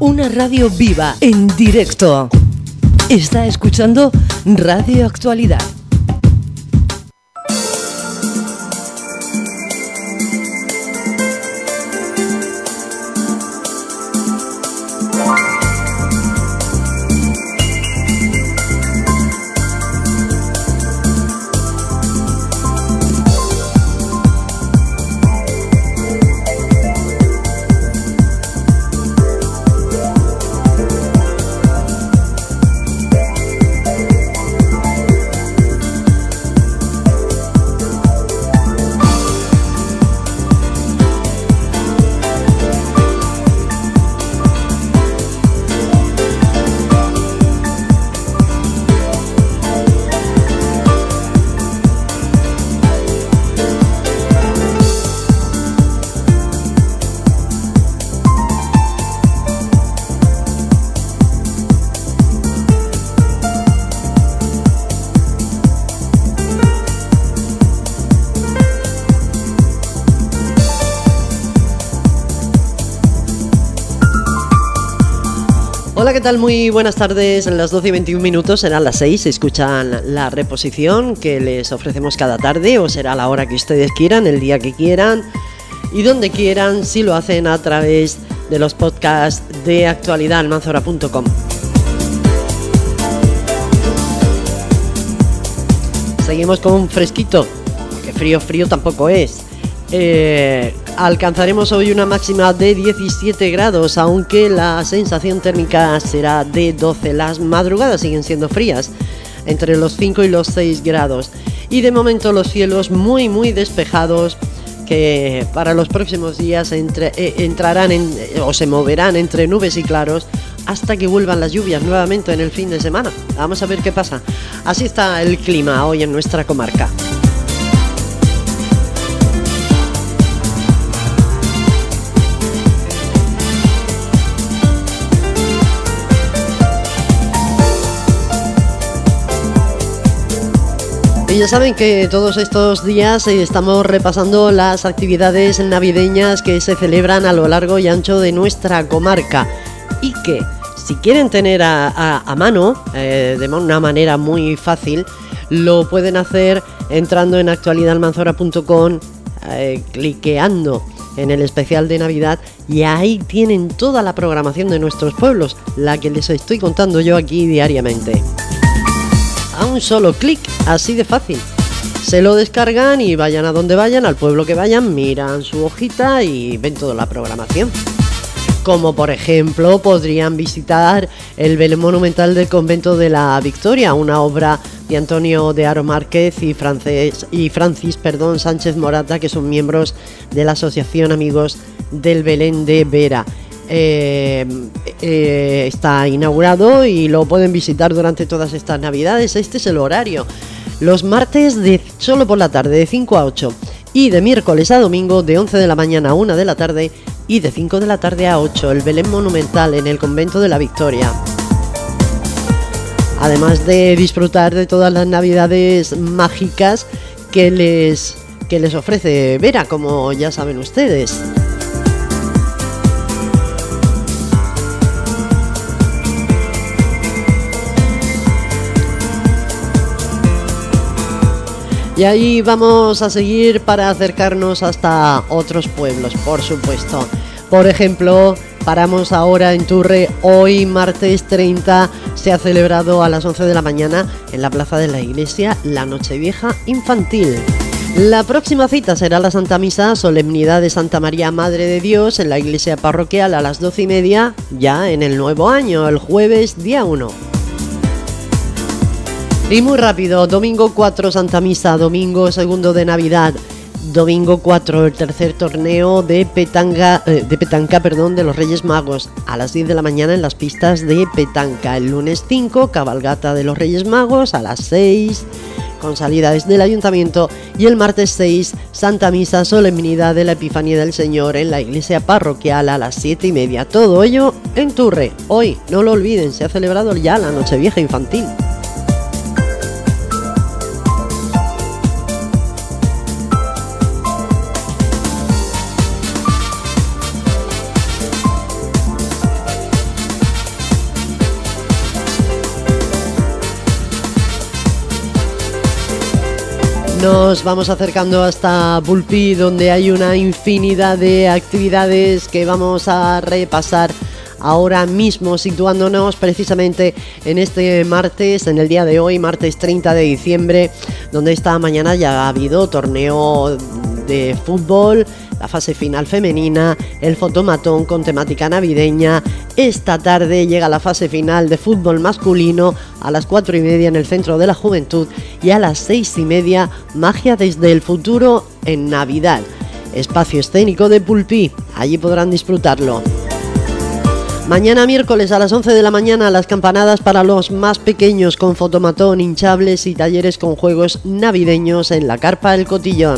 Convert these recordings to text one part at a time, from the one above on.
Una radio viva, en directo. Está escuchando Radio Actualidad. Hola, ¿qué tal? Muy buenas tardes. En las 12 y 21 minutos, serán las 6. Escuchan la reposición que les ofrecemos cada tarde, o será la hora que ustedes quieran, el día que quieran y donde quieran, si lo hacen a través de los podcasts de actualidadalmanzora.com. Seguimos con un fresquito, porque frío tampoco es. Alcanzaremos hoy una máxima de 17 grados, aunque la sensación térmica será de 12. Las madrugadas siguen siendo frías, entre los 5 y los 6 grados. Y de momento los cielos muy despejados, que para los próximos días entrarán o se moverán entre nubes y claros hasta que vuelvan las lluvias nuevamente en el fin de semana. Vamos a ver qué pasa. Así está el clima hoy en nuestra comarca. Y ya saben que todos estos días estamos repasando las actividades navideñas que se celebran a lo largo y ancho de nuestra comarca, y que si quieren tener a mano, de una manera muy fácil, lo pueden hacer entrando en actualidadalmanzora.com, cliqueando en el especial de Navidad, y ahí tienen toda la programación de nuestros pueblos, la que les estoy contando yo aquí diariamente. A un solo clic, así de fácil. Se lo descargan y vayan a donde vayan, al pueblo que vayan, miran su hojita y ven toda la programación. Como por ejemplo, podrían visitar el Belén Monumental del Convento de la Victoria, una obra de Antonio de Haro Márquez y Francis Sánchez Morata, que son miembros de la Asociación Amigos del Belén de Vera. Está inaugurado y lo pueden visitar durante todas estas navidades. Este es el horario: los martes solo por la tarde de 5 a 8, y de miércoles a domingo de 11 de la mañana a 1 de la tarde y de 5 de la tarde a 8. El Belén Monumental en el Convento de la Victoria. Además de disfrutar de todas las navidades mágicas que les ofrece Vera, como ya saben ustedes. Y ahí vamos a seguir para acercarnos hasta otros pueblos, por supuesto. Por ejemplo, paramos ahora en Turre. Hoy, martes 30, se ha celebrado a las 11 de la mañana en la plaza de la iglesia la Nochevieja infantil. La próxima cita será la Santa Misa, solemnidad de Santa María Madre de Dios, en la iglesia parroquial a las 12:30, ya en el nuevo año, el jueves día 1. Y muy rápido, domingo 4 Santa Misa, domingo 2 de Navidad, domingo 4 el tercer torneo de petanca de los Reyes Magos, a las 10 de la mañana en las pistas de petanca. El lunes 5, cabalgata de los Reyes Magos a las 6, con salida desde el Ayuntamiento. Y el martes 6, Santa Misa, solemnidad de la Epifanía del Señor en la iglesia parroquial a las 7:30. Todo ello en Turre. Hoy, no lo olviden, se ha celebrado ya la Nochevieja infantil. Nos vamos acercando hasta Pulpí, donde hay una infinidad de actividades que vamos a repasar ahora mismo, situándonos precisamente en este martes, en el día de hoy, martes 30 de diciembre, donde esta mañana ya ha habido torneo de fútbol, la fase final femenina, el fotomatón con temática navideña. Esta tarde llega la fase final de fútbol masculino a las 4:30 en el Centro de la Juventud y a las 6:30 Magia desde el futuro en Navidad. Espacio escénico de Pulpí, allí podrán disfrutarlo. Mañana miércoles a las 11 de la mañana las campanadas para los más pequeños con fotomatón, hinchables y talleres con juegos navideños en la Carpa El Cotillón.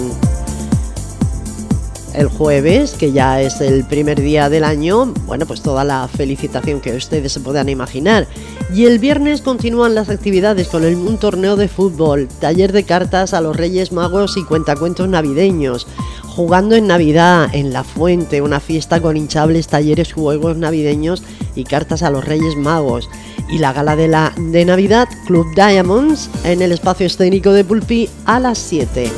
El jueves, que ya es el primer día del año, bueno, pues toda la felicitación que ustedes se puedan imaginar. Y el viernes continúan las actividades con un torneo de fútbol, taller de cartas a los Reyes Magos y cuentacuentos navideños. Jugando en Navidad, en La Fuente, una fiesta con hinchables, talleres, juegos navideños y cartas a los Reyes Magos. Y la gala de Navidad, Club Diamonds, en el espacio escénico de Pulpí a las 7.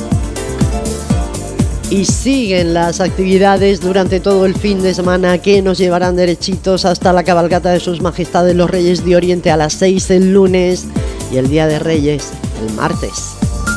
Y siguen las actividades durante todo el fin de semana que nos llevarán derechitos hasta la cabalgata de sus majestades los Reyes de Oriente a las 6 el lunes y el Día de Reyes el martes.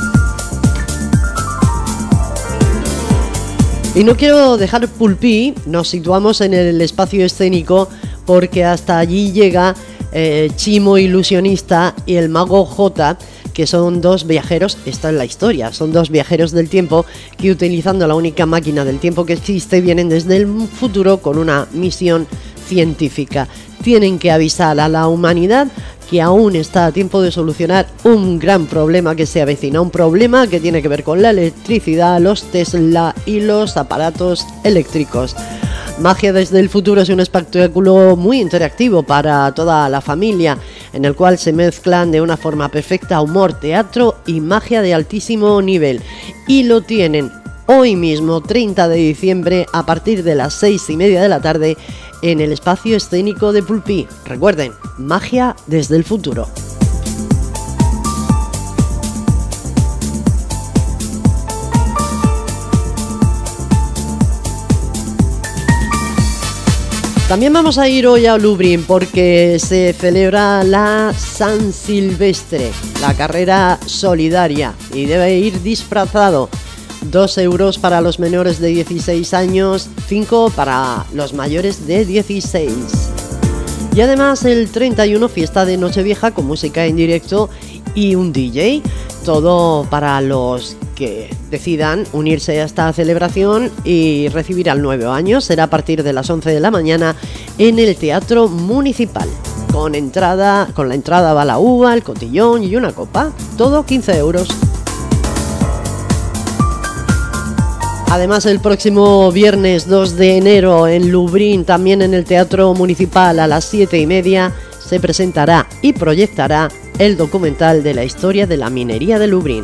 Y no quiero dejar Pulpí, nos situamos en el espacio escénico porque hasta allí llega Chimo Ilusionista y el Mago J, que son dos viajeros, esta es la historia, son dos viajeros del tiempo que utilizando la única máquina del tiempo que existe vienen desde el futuro con una misión científica. Tienen que avisar a la humanidad que aún está a tiempo de solucionar un gran problema que se avecina, un problema que tiene que ver con la electricidad, los Tesla y los aparatos eléctricos. Magia desde el futuro es un espectáculo muy interactivo para toda la familia, en el cual se mezclan de una forma perfecta humor, teatro y magia de altísimo nivel. Y lo tienen hoy mismo, 30 de diciembre, a partir de las 6:30 de la tarde, en el espacio escénico de Pulpí. Recuerden, magia desde el futuro. También vamos a ir hoy a Lublin porque se celebra la San Silvestre, la carrera solidaria, y debe ir disfrazado. 2 euros para los menores de 16 años, 5 para los mayores de 16. Y además el 31 fiesta de Nochevieja con música en directo y un DJ, todo para los que decidan unirse a esta celebración y recibir al nuevo año. Será a partir de las 11 de la mañana en el Teatro Municipal. Con la entrada va la uva, el cotillón y una copa, todo 15 euros. Además, el próximo viernes 2 de enero en Lublin, también en el Teatro Municipal a las 7:30, se presentará y proyectará el documental de la historia de la minería de Lublin.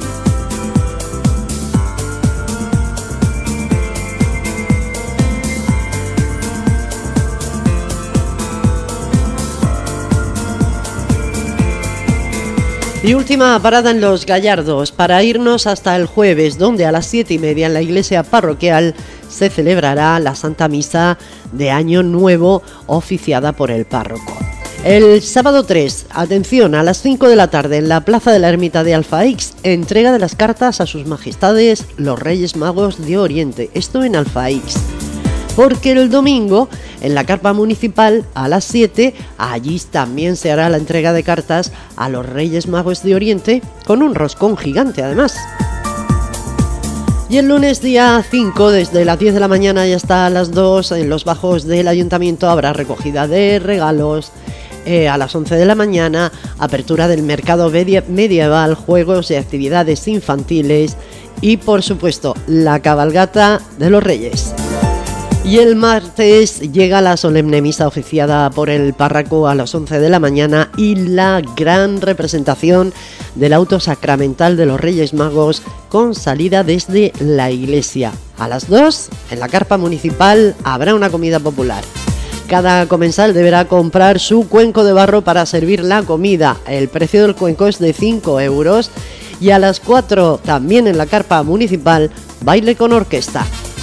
Y última parada en Los Gallardos para irnos hasta el jueves, donde a las 7:30 en la iglesia parroquial se celebrará la Santa Misa de Año Nuevo oficiada por el párroco. El sábado 3, atención, a las 5 de la tarde en la Plaza de la Ermita de Alfaix, entrega de las cartas a sus majestades los Reyes Magos de Oriente, esto en Alfaix. Porque el domingo, en la carpa municipal, a las 7, allí también se hará la entrega de cartas a los Reyes Magos de Oriente, con un roscón gigante además. Y el lunes día 5, desde las 10 de la mañana y hasta las 2, en los bajos del ayuntamiento habrá recogida de regalos. A las 11 de la mañana, apertura del mercado medieval, juegos y actividades infantiles y, por supuesto, la cabalgata de los Reyes. Y el martes llega la solemne misa oficiada por el párroco a las 11 de la mañana y la gran representación del auto sacramental de los Reyes Magos con salida desde la iglesia. A las 2, en la carpa municipal, habrá una comida popular. Cada comensal deberá comprar su cuenco de barro para servir la comida. El precio del cuenco es de 5 euros y a las 4 también en la carpa municipal, baile con orquesta.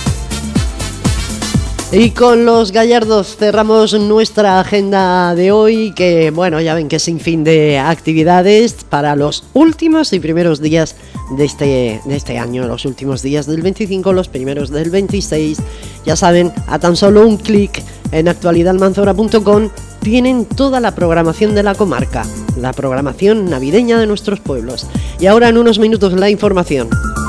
Y con los gallardos cerramos nuestra agenda de hoy, que bueno, ya ven que es sin fin de actividades para los últimos y primeros días de este año, los últimos días del 25, los primeros del 26. Ya saben, a tan solo un clic en actualidadalmanzora.com tienen toda la programación de la comarca, la programación navideña de nuestros pueblos. Y ahora en unos minutos la información.